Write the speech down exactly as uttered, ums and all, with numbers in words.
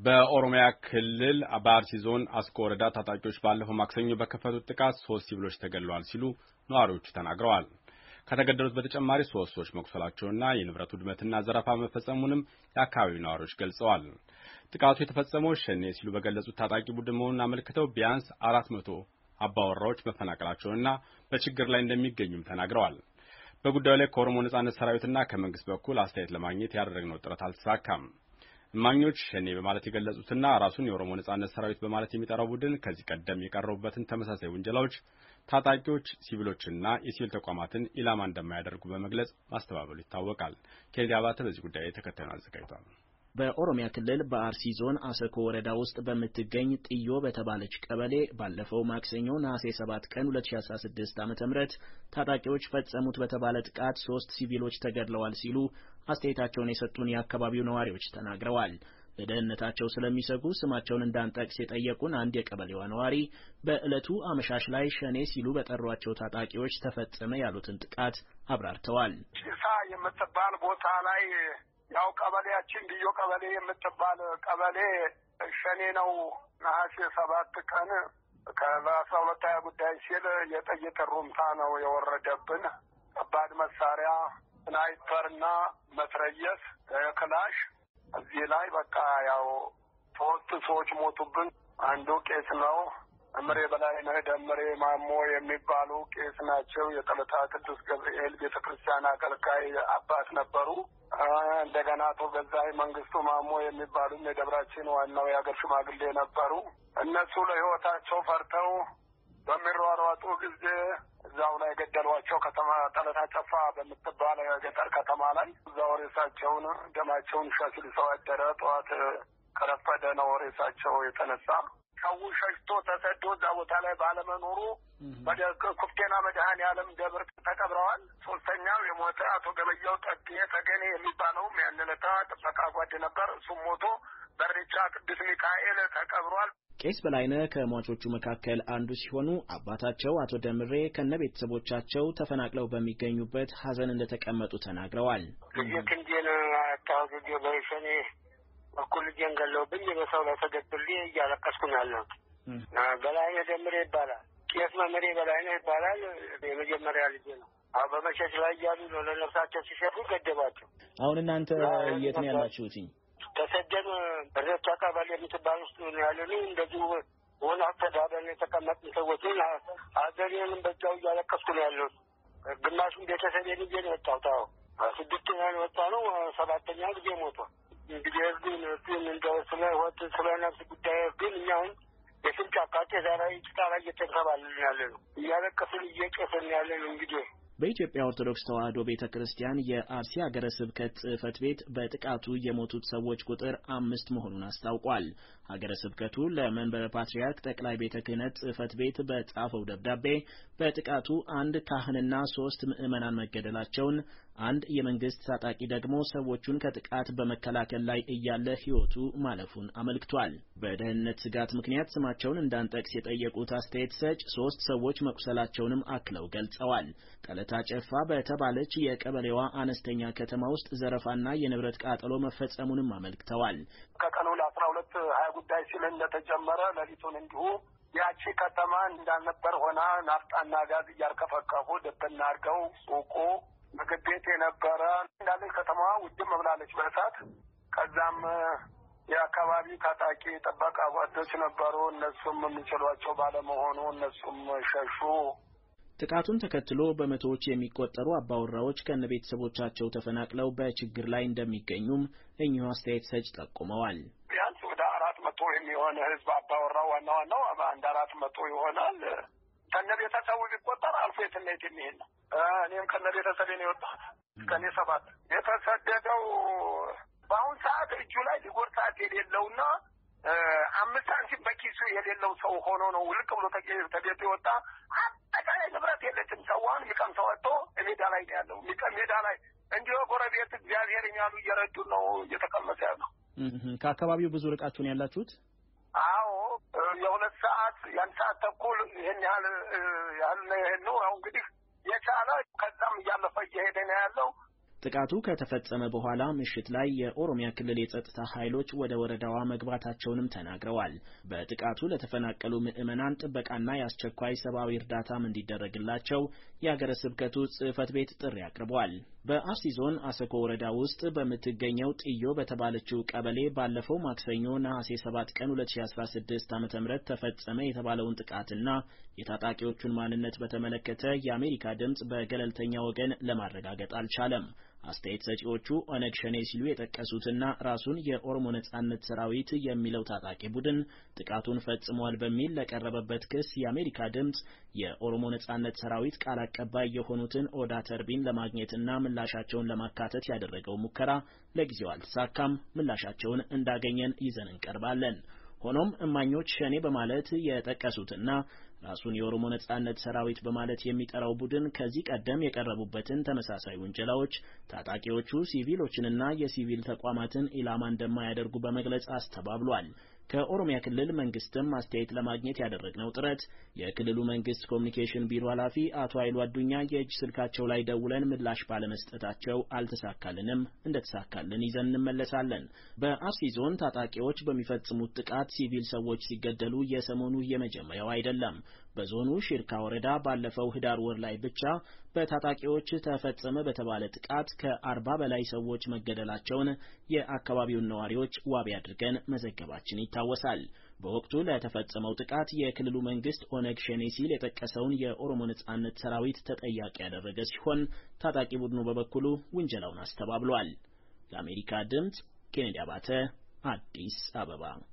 በኦሮሚያ ክልል በአርሲ ዞን አስኮ ወረዳ ታጣቂዎች ባለፈው ማክሰኞ በከፈቱት ጥቃት ሶስት ሲቪሎች ተገድለዋል ሲሉ ነዋሪዎቹ ተናግረዋል። ከተገደሉት በተጨማሪ ሶስት ሰዎች መቁሰላቸውና የንብረት ውድመትና ዘረፋ መፈጸሙንም የአካባቢው ነዋሪዎች ገልጸዋል። ጥቃቱ የተፈጸመው ሸኔ ሲሉ በገለጹት ታጣቂ ቡድን መሆኑን አመልክተው ቢያንስ አራት መቶ አባወራዎች መፈናቀላቸውንና በችግር ላይ እንደሚገኙም ተናግረዋል። በጉዳዩ ላይ ከኦሮሞ ነጻነት ሰራዊትና ከመንግስት በኩል አስተያየት ለማግኘት ያደረግነው ጥረት አልተሳካም። እማኞች ሸኔ በማለት የገለጹትና ራሱን የኦሮሞ ነጻነት ሰራዊት በማለት የሚጠራው ቡድን ከዚህ ቀደም የቀረቡበትን ተመሳሳይ ውንጀላዎች ታጣቂዎች ሲቪሎችና የሲቪል ተቋማትን ኢላማ እንደማያደርጉ በመግለጽ ማስተባበሉ ይታወቃል። ኬንዲ አባተ በዚህ ጉዳይ ተከታዩን አዘጋጅቷል። በኦሮሚያ ክልል በአርሲ ዞን አሰኮ ወረዳ ውስጥ በምትገኝ ጥዮ በተባለች ቀበሌ ባለፈው ማክሰኞ ነሐሴ ሰባት ቀን ሁለት ሺህ አስራ ስድስት ዓ.ም ታጣቂዎች ፈጸሙት በተባለ ጥቃት ሶስት ሲቪሎች ተገድለዋል ሲሉ አስተያየታቸውን የሰጡን የአካባቢው ነዋሪዎች ተናግረዋል። ለደህንነታቸው ስለሚሰጉ ስማቸውን እንዳንጠቅስ የጠየቁን አንድ የቀበሌዋ ነዋሪ በዕለቱ አመሻሽ ላይ ሸኔ ሲሉ በጠሯቸው ታጣቂዎች ተፈጸመ ያሉትን ጥቃት አብራርተዋል። ጭሳ የምትባል ቦታ ላይ ያው ቀበሌያችን ድዮ ቀበሌ የምትባል ቀበሌ ሸኔ ነው ነሐሴ ሰባት ቀን ከአስራ ሁለት ሀያ ጉዳይ ሲል የጥይት ሩምታ ነው የወረደብን። ከባድ መሳሪያ ስናይፐርና መትረየስ ክላሽ። እዚህ ላይ በቃ ያው ሶስት ሰዎች ሞቱብን። አንዱ ቄስ ነው፣ እምሬ በላይነህ ደምሬ ማሞ የሚባሉ ቄስ ናቸው። የጠለታ ቅዱስ ገብርኤል ቤተክርስቲያን አገልጋይ አባት ነበሩ። እንደገና አቶ ገዛይ መንግስቱ ማሞ የሚባሉ የደብራችን ዋናው የሀገር ሽማግሌ ነበሩ። እነሱ ለህይወታቸው ፈርተው በሚሯሯጡ ጊዜ እዛው ላይ ገደሏቸው። ከተማ ጠለታ ጨፋ በምትባል ገጠር ከተማ ላይ እዛው ሬሳቸውን ደማቸውን ሻሲል ሰው አደረ። ጠዋት ከረፈደ ነው ሬሳቸው የተነሳ። ሰው ሸሽቶ ተሰዶ እዛ ቦታ ላይ ባለመኖሩ ወደ ኩፍቴና መድኃኔዓለም ደብር ተቀብረዋል። ሶስተኛው የሞተ አቶ ገበያው ጠጌ ተገኔ የሚባለውም ያንለታ ጥበቃ ጓድ ነበር። እሱም ሞቶ በሬቻ ቅዱስ ሚካኤል ተቀብሯል። ቄስ በላይነህ ከሟቾቹ መካከል አንዱ ሲሆኑ አባታቸው አቶ ደምሬ ከነቤተሰቦቻቸው ተፈናቅለው በሚገኙበት ሀዘን እንደተቀመጡ ተናግረዋል። የክንዴን አታውቁ በሸኔ በኩል ልጄን ገለውብኝ በሰው ላይ ተገድሌ እያለቀስኩ ነው ያለሁት። በላይነህ ደምሬ ይባላል። ቄስ መምሬ በላይነህ ይባላል። የመጀመሪያ ልጄ ነው። አሁን በመሸሽ ላይ እያሉ ነው ለነፍሳቸው ሲሸፉ ገደባቸው። አሁን እናንተ የት ነው ያላችሁት? ተሰደን በሬቻ ቀበሌ የምትባል ውስጥ ነው ያለነው። እንደዚሁ ሆነ አስተዳደር የተቀመጥን ሰዎች ነን። ሀዘኔንም በዛው እያለቀስኩ ነው ያለሁት። ግማሹን ቤተሰቤን ይዤ ነው የወጣሁት። አዎ ስድስተኛ ነው የወጣ ነው። ሰባተኛ ጊዜ ሞቷል። እንግዲህ ግን ግን እንደው ስለ ህይወት ስለ ነፍስ ጉዳይ ግን እኛውን የስልክ አቃጤ ዛሬ ጭቃ ላይ እየተንከባለን ያለ ነው። እያለቀስን እየጨፈን ያለ ነው። እንግዲህ በኢትዮጵያ ኦርቶዶክስ ተዋሕዶ ቤተክርስቲያን የአርሲ ሀገረ ስብከት ጽሕፈት ቤት በጥቃቱ የሞቱት ሰዎች ቁጥር አምስት መሆኑን አስታውቋል። ሀገረ ስብከቱ ለመንበረ ፓትርያርክ ጠቅላይ ቤተ ክህነት ጽሕፈት ቤት በጻፈው ደብዳቤ በጥቃቱ አንድ ካህንና ሶስት ምዕመናን መገደላቸውን፣ አንድ የመንግስት ታጣቂ ደግሞ ሰዎቹን ከጥቃት በመከላከል ላይ እያለ ሕይወቱ ማለፉን አመልክቷል። በደህንነት ስጋት ምክንያት ስማቸውን እንዳንጠቅስ የጠየቁት አስተያየት ሰጭ ሶስት ሰዎች መቁሰላቸውንም አክለው ገልጸዋል። ጠለታ ጨፋ በተባለች የቀበሌዋ አነስተኛ ከተማ ውስጥ ዘረፋና የንብረት ቃጠሎ መፈጸሙንም አመልክተዋል። ከቀኑ ለአስራ ሁለት ሀያ ጉዳይ ሲል እንደተጀመረ ሌሊቱን እንዲሁ ያቺ ከተማ እንዳልነበር ሆና ናፍጣና ጋዝ እያርከፈከፉ ደብና አድርገው ሱቁ ምግብ ቤት የነበረ እንዳለች ከተማዋ ውድም መብላለች በእሳት። ከዛም የአካባቢ ታጣቂ ጥበቃ ጓዶች ነበሩ። እነሱም የሚችሏቸው ባለመሆኑ እነሱም ሸሹ። ጥቃቱን ተከትሎ በመቶዎች የሚቆጠሩ አባወራዎች ከነቤተሰቦቻቸው ተፈናቅለው በችግር ላይ እንደሚገኙም እኚሁ አስተያየት ሰጭ ጠቁመዋል። ቢያንስ ወደ አራት መቶ የሚሆን ህዝብ አባወራው ዋና ዋናው አንድ አራት መቶ ይሆናል። ከነቤተሰቡ ቢቆጠር አልፎ የትነት የሚሄድ ነው። እኔም ከነቤተሰቤ ነው የወጣሁት። ከኔ ሰባት የተሰደደው በአሁን ሰዓት እጁ ላይ ሊጎርሳት የሌለውና አምስት ሳንቲም በኪሱ የሌለው ሰው ሆኖ ነው ውልቅ ብሎ ተቤቱ የወጣ። አጠቃላይ ንብረት የለችም። ሰዋን የሚቀምሰው ወጥቶ ሜዳ ላይ ነው ያለው። ሜዳ ላይ እንዲሁ ጎረቤት እግዚአብሔር እኛሉ እየረዱ ነው እየተቀመሰ ያለው። ከአካባቢው ብዙ ርቃችሁን ያላችሁት? አዎ የሁለት ሰዓት የአንድ ሰዓት ተኩል ይህን ያህል ያህል ነው። ይህን ነው አሁን እንግዲህ የቻለ ከዛም እያለፈ እየሄደ ነው ያለው። ጥቃቱ ከተፈጸመ በኋላ ምሽት ላይ የኦሮሚያ ክልል የጸጥታ ኃይሎች ወደ ወረዳዋ መግባታቸውንም ተናግረዋል። በጥቃቱ ለተፈናቀሉ ምዕመናን ጥበቃና የአስቸኳይ ሰብአዊ እርዳታም እንዲደረግላቸው የሀገረ ስብከቱ ጽሕፈት ቤት ጥሪ አቅርቧል። በአርሲ ዞን አሰኮ ወረዳ ውስጥ በምትገኘው ጥዮ በተባለችው ቀበሌ ባለፈው ማክሰኞ ነሐሴ ሰባት ቀን ሁለት ሺህ አስራ ስድስት ዓ.ም ተፈጸመ የተባለውን ጥቃትና የታጣቂዎቹን ማንነት በተመለከተ የአሜሪካ ድምጽ በገለልተኛ ወገን ለማረጋገጥ አልቻለም። አስተያየት ሰጪዎቹ ኦነግ ሸኔ ሲሉ የጠቀሱትና ራሱን የኦሮሞ ነጻነት ሰራዊት የሚለው ታጣቂ ቡድን ጥቃቱን ፈጽሟል በሚል ለቀረበበት ክስ የአሜሪካ ድምጽ የኦሮሞ ነጻነት ሰራዊት ቃል አቀባይ የሆኑትን ኦዳ ተርቢን ለማግኘትና ምላሻቸውን ለማካተት ያደረገው ሙከራ ለጊዜው አልተሳካም። ምላሻቸውን እንዳገኘን ይዘን እንቀርባለን። ሆኖም እማኞች ሸኔ በማለት የጠቀሱትና ራሱን የኦሮሞ ነጻነት ሰራዊት በማለት የሚጠራው ቡድን ከዚህ ቀደም የቀረቡበትን ተመሳሳይ ውንጀላዎች ታጣቂዎቹ ሲቪሎችንና የሲቪል ተቋማትን ኢላማ እንደማያደርጉ በመግለጽ አስተባብሏል። ከኦሮሚያ ክልል መንግስትም አስተያየት ለማግኘት ያደረግነው ጥረት የክልሉ መንግስት ኮሚኒኬሽን ቢሮ ኃላፊ አቶ ኃይሉ አዱኛ የእጅ ስልካቸው ላይ ደውለን ምላሽ ባለመስጠታቸው አልተሳካልንም። እንደተሳካልን ይዘን እንመለሳለን። በአርሲ ዞን ታጣቂዎች በሚፈጽሙት ጥቃት ሲቪል ሰዎች ሲገደሉ የሰሞኑ የመጀመሪያው አይደለም። በዞኑ ሽርካ ወረዳ ባለፈው ህዳር ወር ላይ ብቻ በታጣቂዎች ተፈጸመ በተባለ ጥቃት ከአርባ በላይ ሰዎች መገደላቸውን የአካባቢውን ነዋሪዎች ዋቢ አድርገን መዘገባችን ይታወሳል። በወቅቱ ለተፈጸመው ጥቃት የክልሉ መንግስት ኦነግ ሸኔ ሲል የጠቀሰውን የኦሮሞ ነጻነት ሰራዊት ተጠያቂ ያደረገ ሲሆን ታጣቂ ቡድኑ በበኩሉ ውንጀላውን አስተባብሏል። ለአሜሪካ ድምጽ ኬኔዲ አባተ አዲስ አበባ